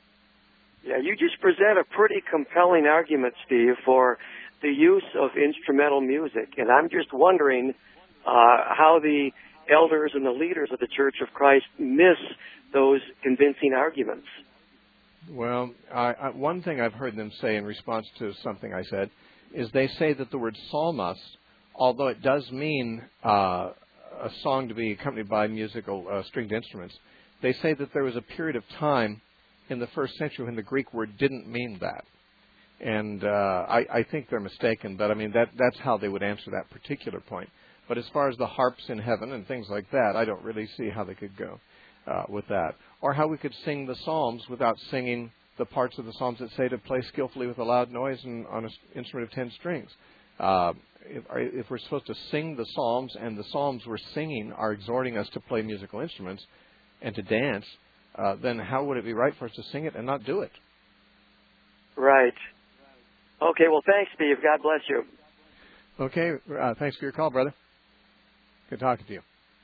Yeah, you just present a pretty compelling argument, Steve, for the use of instrumental music. And I'm just wondering uh, how the elders and the leaders of the Church of Christ miss those convincing arguments. Well, I, I, one thing I've heard them say in response to something I said is they say that the word psalmos, although it does mean uh, a song to be accompanied by musical uh, stringed instruments, they say that there was a period of time in the first century when the Greek word didn't mean that. And uh, I, I think they're mistaken, but I mean, that that's how they would answer that particular point. But as far as the harps in heaven and things like that, I don't really see how they could go uh, with that. Or how we could sing the psalms without singing the parts of the psalms that say to play skillfully with a loud noise and on an instrument of ten strings. Uh, if, if we're supposed to sing the psalms and the psalms we're singing are exhorting us to play musical instruments and to dance, uh, then how would it be right for us to sing it and not do it? Right. Okay, well, thanks, Steve. God bless you. Okay, uh, thanks for your call, brother. Good talking to you.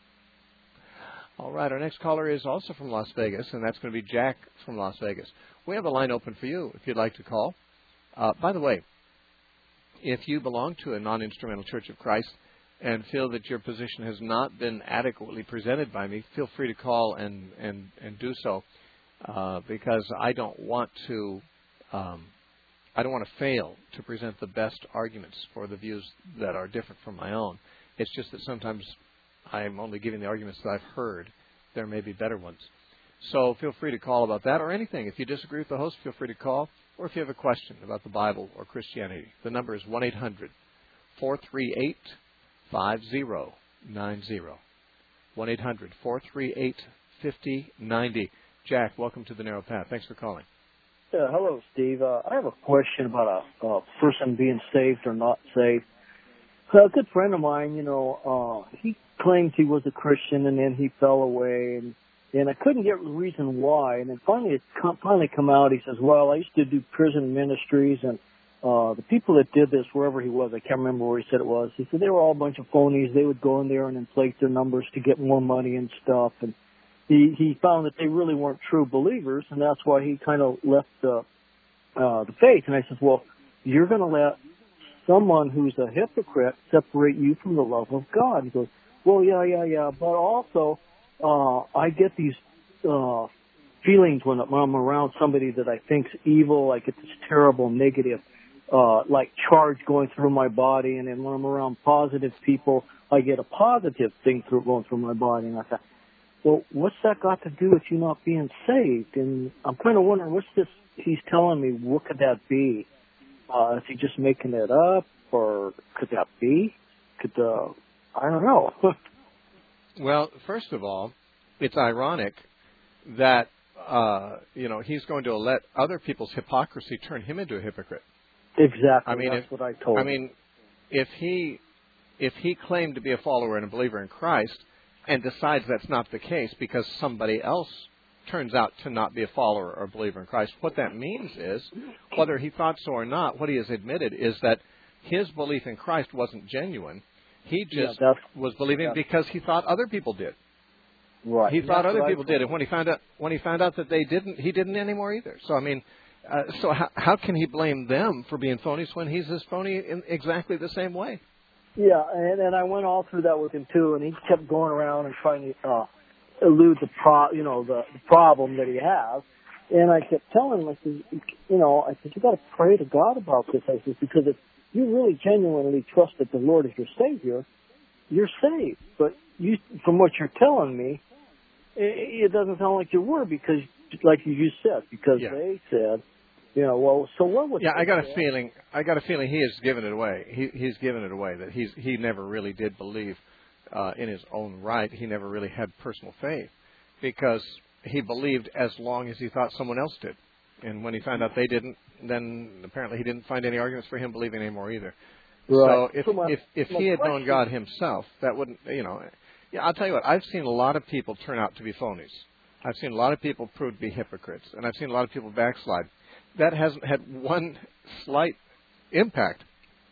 All right, our next caller is also from Las Vegas, and that's going to be Jack from Las Vegas. We have a line open for you if you'd like to call. Uh, by the way, if you belong to a non-instrumental Church of Christ and feel that your position has not been adequately presented by me, feel free to call and, and, and do so, uh, because I don't want to um, I don't want to fail to present the best arguments for the views that are different from my own. It's just that sometimes I'm only giving the arguments that I've heard. There may be better ones. So feel free to call about that or anything. If you disagree with the host, feel free to call. Or if you have a question about the Bible or Christianity, the number is one eight hundred four three eight five zero nine zero. one eight hundred four three eight five zero nine zero. Jack, welcome to the Narrow Path. Thanks for calling. Yeah, hello, Steve. Uh, I have a question about a, a person being saved or not saved. So a good friend of mine, you know, uh, he claimed he was a Christian and then he fell away, and and I couldn't get the reason why. And then finally, it come, finally come out. He says, "Well, I used to do prison ministries, and uh, the people that did this, wherever he was, I can't remember where he said it was. He said they were all a bunch of phonies. They would go in there and inflate their numbers to get more money and stuff." And he he found that they really weren't true believers, and that's why he kind of left the uh, the faith. And I said, "Well, you're going to let someone who's a hypocrite separate you from the love of God?" He goes, "Well, yeah, yeah, yeah, but also uh, I get these uh, feelings when I'm around somebody that I think's evil. I get this terrible negative, uh, like charge going through my body, and then when I'm around positive people, I get a positive thing through going through my body." And I thought, well, what's that got to do with you not being saved? And I'm kind of wondering, what's this he's telling me? What could that be? Uh, is he just making it up, or could that be? Could uh, I don't know. Well, first of all, it's ironic that uh, you know he's going to let other people's hypocrisy turn him into a hypocrite. Exactly. I mean, that's if, what I told I him. mean, if he if he claimed to be a follower and a believer in Christ, and decides that's not the case because somebody else turns out to not be a follower or a believer in Christ, what that means is, whether he thought so or not, what he has admitted is that his belief in Christ wasn't genuine. He just yeah, was believing because he thought other people did. Right. He thought that's other people did, and when he found out when he found out that they didn't, he didn't anymore either. So I mean, uh, so how, how can he blame them for being phonies when he's as phony in exactly the same way? Yeah, and, and I went all through that with him too, and he kept going around and trying to uh, elude the pro, you know, the, the problem that he has. And I kept telling him, I said, you know, I said, you got to pray to God about this. I said, because if you really genuinely trust that the Lord is your Savior, you're saved. But you, from what you're telling me, it, it doesn't sound like you were, because, like you just said, because yeah. they said, you know, well, so what was? Yeah, I got a say? feeling. I got a feeling he has given it away. He, he's given it away that he's he never really did believe uh, in his own right. He never really had personal faith because he believed as long as he thought someone else did. And when he found out they didn't, then apparently he didn't find any arguments for him believing anymore either. Right. So if so my, if, if my he had question, known God himself, that wouldn't, you know. Yeah, I'll tell you what. I've seen a lot of people turn out to be phonies. I've seen a lot of people prove to be hypocrites, and I've seen a lot of people backslide. That hasn't had one slight impact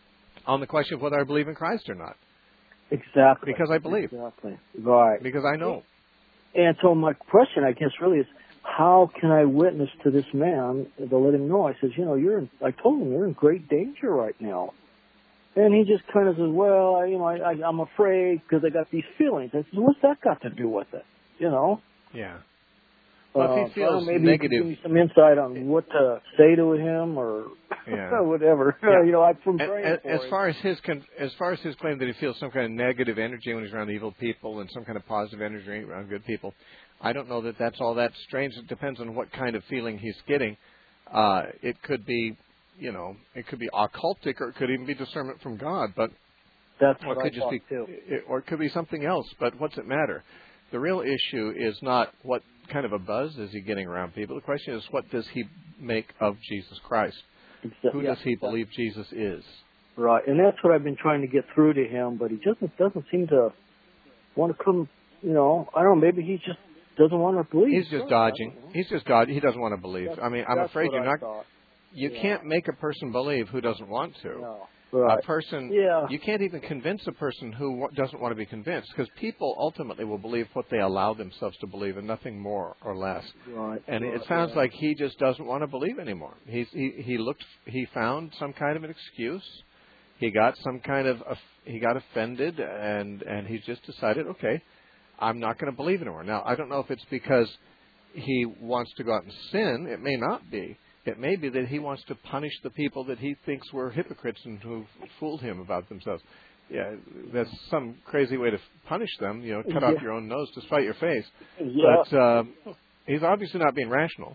on the question of whether I believe in Christ or not. Exactly. Because I believe. Exactly. Right. Because I know. And so my question, I guess, really is, how can I witness to this man to let him know? I says, you know, you're in, I told him you're in great danger right now. And he just kind of says, well, I, you know, I, I, I'm afraid because I got these feelings. I said, what's that got to do with it? You know? Yeah. Well, if he feels uh, well, maybe negative, you can give me some insight on what to say to him, or yeah. whatever. Yeah. You know, I'm from as, praying for as him. far as his con- as far as his claim that he feels some kind of negative energy when he's around evil people and some kind of positive energy around good people, I don't know that that's all that strange. It depends on what kind of feeling he's getting. Uh, it could be, you know, it could be occultic, or it could even be discernment from God. But that's or what it could I just thought be, too. It, or it could be something else. But what's it matter? The real issue is not what kind of a buzz is he getting around people. The question is, what does he make of Jesus Christ? Exactly. Who yeah, does he exactly. believe Jesus is? Right, and that's what I've been trying to get through to him, but he just doesn't seem to want to come. You know, I don't know. Maybe he just doesn't want to believe. He's just dodging. He's just dodging. He doesn't want to believe. That's, I mean, I'm afraid you're I not. thought. You yeah. can't make a person believe who doesn't want to. No. Right. A person, yeah. you can't even convince a person who w- doesn't want to be convinced, because people ultimately will believe what they allow themselves to believe, and nothing more or less. Right. And right. it sounds right. like he just doesn't want to believe anymore. He's, he he looked, he found some kind of an excuse. he got some kind of he got offended, and and he just decided, okay, I'm not going to believe anymore. Now, I don't know if it's because he wants to go out and sin. It may not be. It may be that he wants to punish the people that he thinks were hypocrites and who fooled him about themselves. Yeah, that's some crazy way to punish them. You know, cut yeah. off your own nose to spite your face. Yeah. But uh, he's obviously not being rational.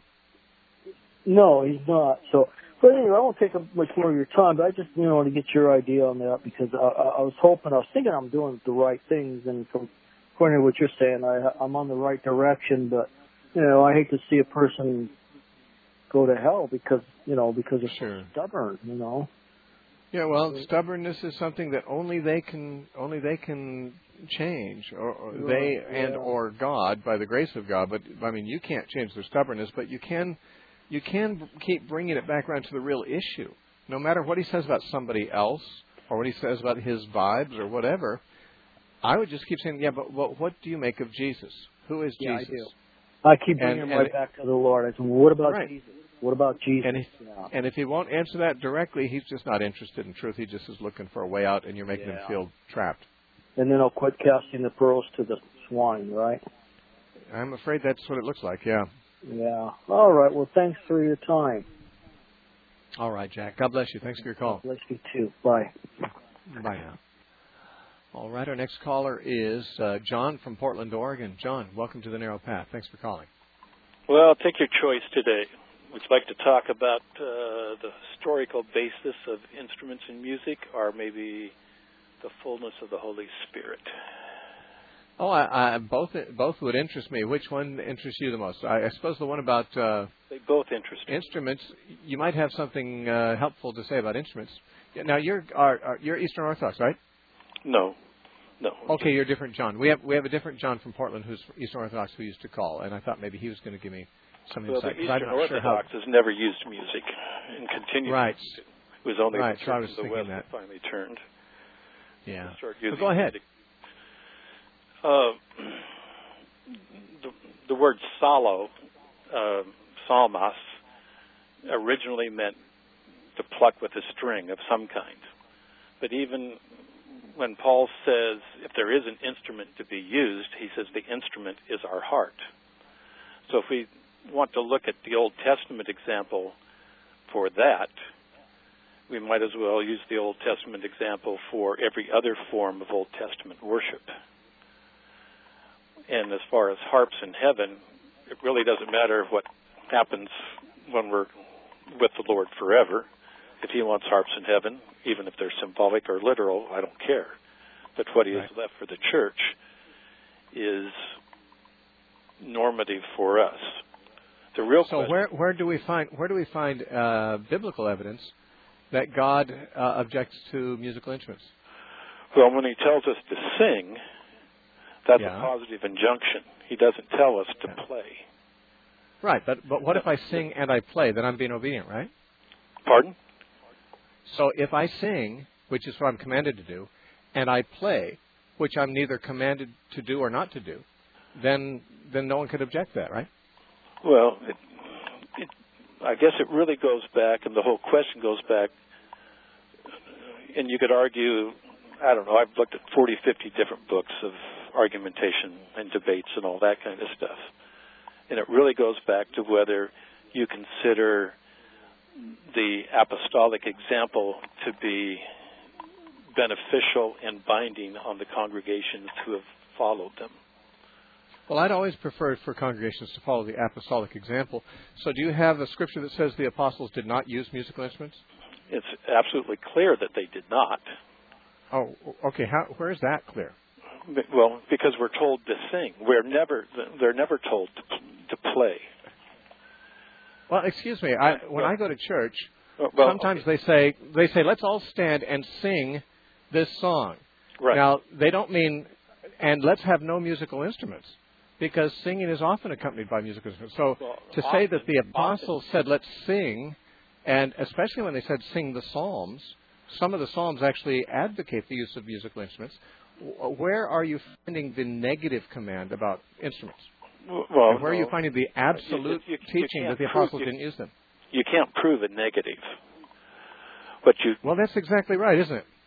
No, he's not. So, but anyway, I won't take up much more of your time. But I just, you know, want to get your idea on that because I, I, I was hoping, I was thinking I'm doing the right things, and from according to what you're saying, I, I'm on the right direction. But you know, I hate to see a person go to hell because you know because they're sure. so stubborn. You know. Yeah, well, stubbornness is something that only they can only they can change, or, or right. they and yeah. or God by the grace of God. But I mean, you can't change their stubbornness, but you can you can keep bringing it back around to the real issue. No matter what he says about somebody else, or what he says about his vibes, or whatever, I would just keep saying, yeah, but what, what do you make of Jesus? Who is yeah, Jesus? I do. I keep bringing and, him and right back to the Lord. I said, well, what about right. Jesus? What about Jesus? And if, yeah. and if he won't answer that directly, he's just not interested in truth. He just is looking for a way out, and you're making yeah. him feel trapped. And then I'll quit casting the pearls to the swine, right? I'm afraid that's what it looks like, yeah. Yeah. All right. Well, thanks for your time. All right, Jack. God bless you. Thanks for your call. God bless you, too. Bye. Bye now. All right, our next caller is uh, John from Portland, Oregon. John, welcome to the Narrow Path. Thanks for calling. Well, take your choice today. Would you like to talk about uh, the historical basis of instruments in music, or maybe the fullness of the Holy Spirit? Oh, I, I, both both would interest me. Which one interests you the most? I, I suppose the one about uh, they both interest me. Instruments. You might have something uh, helpful to say about instruments. Now, you're are, are, you're Eastern Orthodox, right? No, no. Okay, you're different, John. We have we have a different John from Portland who's Eastern Orthodox who used to call, and I thought maybe he was going to give me some well, insight. the Eastern I'm not Orthodox sure how... has never used music and continued. Right. It was only right. the So I was Church of the thinking West that. that finally turned. Yeah. Start So using go ahead. music. Uh, the, the word solo, uh, psalmos, originally meant to pluck with a string of some kind. But even when Paul says if there is an instrument to be used, he says the instrument is our heart. So if we want to look at the Old Testament example for that, we might as well use the Old Testament example for every other form of Old Testament worship. And as far as harps in heaven, it really doesn't matter what happens when we're with the Lord forever. If he wants harps in heaven, even if they're symbolic or literal, I don't care. But what he right. has left for the church is normative for us. The real so question, where where do we find where do we find uh, biblical evidence that God uh, objects to musical instruments? Well, when he tells us to sing, that's yeah. a positive injunction. He doesn't tell us to yeah. play. Right, but but what if I sing and I play? Then I'm being obedient, right? Pardon? So if I sing, which is what I'm commanded to do, and I play, which I'm neither commanded to do or not to do, then then no one could object to that, right? Well, it, it, I guess it really goes back, and the whole question goes back, and you could argue, I don't know, I've looked at forty, fifty different books of argumentation and debates and all that kind of stuff. And it really goes back to whether you consider the apostolic example to be beneficial and binding on the congregations who have followed them. Well, I'd always preferred for congregations to follow the apostolic example. So do you have a scripture that says the apostles did not use musical instruments? It's absolutely clear that they did not. Oh, okay. How, where is that clear? Well, because we're told to sing. We're never, they're never told to, to play. Well, excuse me. I, when I go to church, well, sometimes okay. they say, they say, let's all stand and sing this song. Right. Now, they don't mean, and let's have no musical instruments, because singing is often accompanied by musical instruments. So well, to often, say that the apostles often. said, let's sing, and especially when they said sing the Psalms, some of the Psalms actually advocate the use of musical instruments. Where are you finding the negative command about instruments? Well, and where no. are you finding the absolute you, you, you teaching that the prove, apostles you, didn't use them? You can't prove a negative. But you well, that's exactly right, isn't it?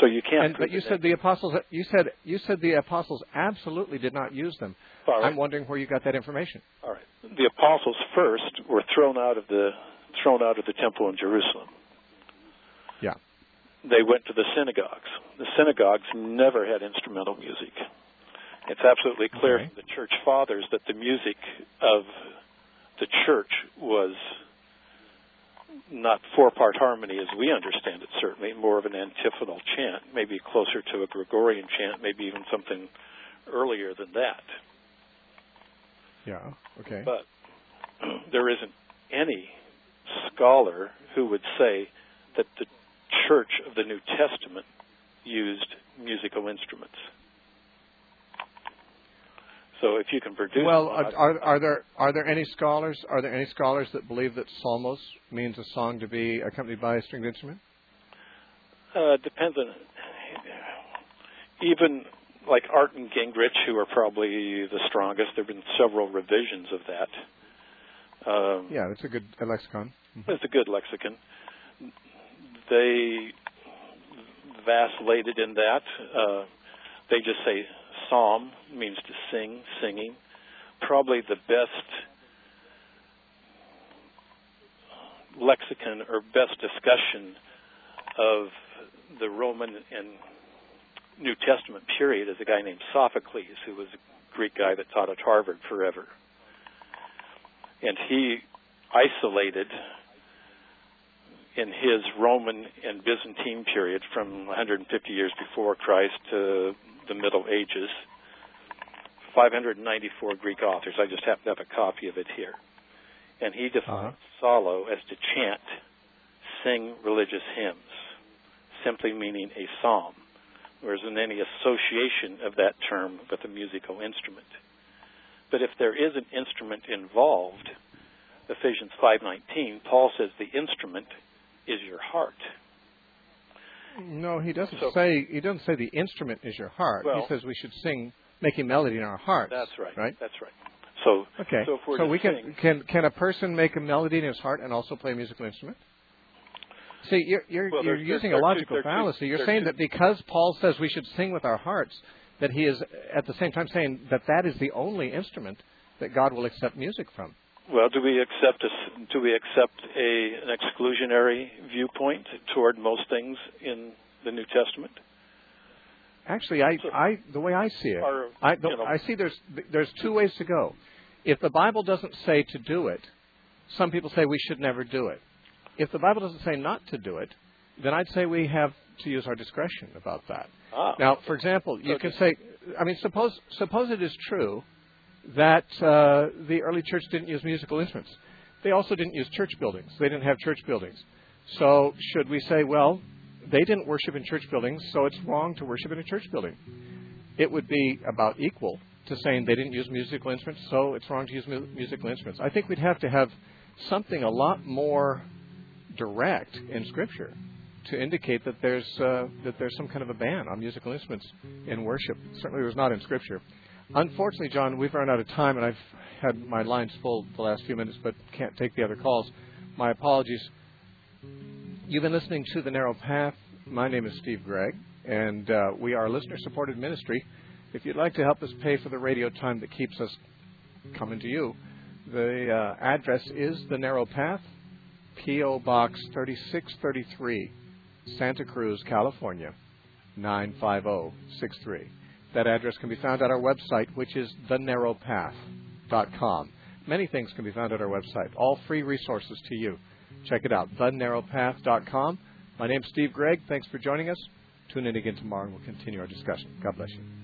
So you can't. And, but you said the apostles. You said you said the apostles absolutely did not use them. All right. I'm wondering where you got that information. All right. The apostles first were thrown out of the thrown out of the temple in Jerusalem. Yeah. They went to the synagogues. The synagogues never had instrumental music. It's absolutely clear Okay. from the church fathers that the music of the church was not four-part harmony as we understand it, certainly, more of an antiphonal chant, maybe closer to a Gregorian chant, maybe even something earlier than that. Yeah, okay. But there isn't any scholar who would say that the church of the New Testament used musical instruments. So if you can produce, well, are, are, are there are there any scholars are there any scholars that believe that psalmos means a song to be accompanied by a stringed instrument? Uh, depends on even like Art and Gingrich, who are probably the strongest. There have been several revisions of that. Um, yeah, that's a good a lexicon. Mm-hmm. It's a good lexicon. They vacillated in that. Uh, they just say psalm means to sing, singing. Probably the best lexicon or best discussion of the Roman and New Testament period is a guy named Sophocles, who was a Greek guy that taught at Harvard forever. And he isolated in his Roman and Byzantine period from one hundred fifty years before Christ to the Middle Ages, five hundred ninety-four Greek authors. I just happen to have a copy of it here. And he defines uh-huh. psallo as to chant, sing religious hymns, simply meaning a psalm, whereas in any association of that term with a musical instrument. But if there is an instrument involved, Ephesians five nineteen, Paul says the instrument is your heart. No, he doesn't so, say he doesn't say the instrument is your heart. Well, he says we should sing, making melody in our hearts. That's right. Right. That's right. So okay. So, if we're so to we sing, can can can a person make a melody in his heart and also play a musical instrument? See, you're you're, well, you're there's, using there's, a logical there's, fallacy. there's, You're there's, saying there's, that because Paul says we should sing with our hearts, that he is at the same time saying that that is the only instrument that God will accept music from. Well, do we accept a, do we accept a an exclusionary viewpoint toward most things in the New Testament? Actually, I, so, I the way I see it, or, I, the, you know, I see there's there's two ways to go. If the Bible doesn't say to do it, some people say we should never do it. If the Bible doesn't say not to do it, then I'd say we have to use our discretion about that. Ah. Now, for example, you okay. can say, I mean, suppose suppose it is true that uh, the early church didn't use musical instruments. They also didn't use church buildings. They didn't have church buildings. So should we say, well, they didn't worship in church buildings, so it's wrong to worship in a church building? It would be about equal to saying they didn't use musical instruments, so it's wrong to use mu- musical instruments. I think we'd have to have something a lot more direct in Scripture to indicate that there's uh, that there's some kind of a ban on musical instruments in worship. Certainly, there's not in Scripture. Unfortunately, John, we've run out of time, and I've had my lines full the last few minutes, but can't take the other calls. My apologies. You've been listening to The Narrow Path. My name is Steve Gregg, and uh, we are a listener-supported ministry. If you'd like to help us pay for the radio time that keeps us coming to you, the uh, address is The Narrow Path, P O. Box thirty-six thirty-three, Santa Cruz, California, nine five zero six three. That address can be found at our website, which is the narrow path dot com. Many things can be found at our website, all free resources to you. Check it out, the narrow path dot com. My name's Steve Gregg. Thanks for joining us. Tune in again tomorrow and we'll continue our discussion. God bless you.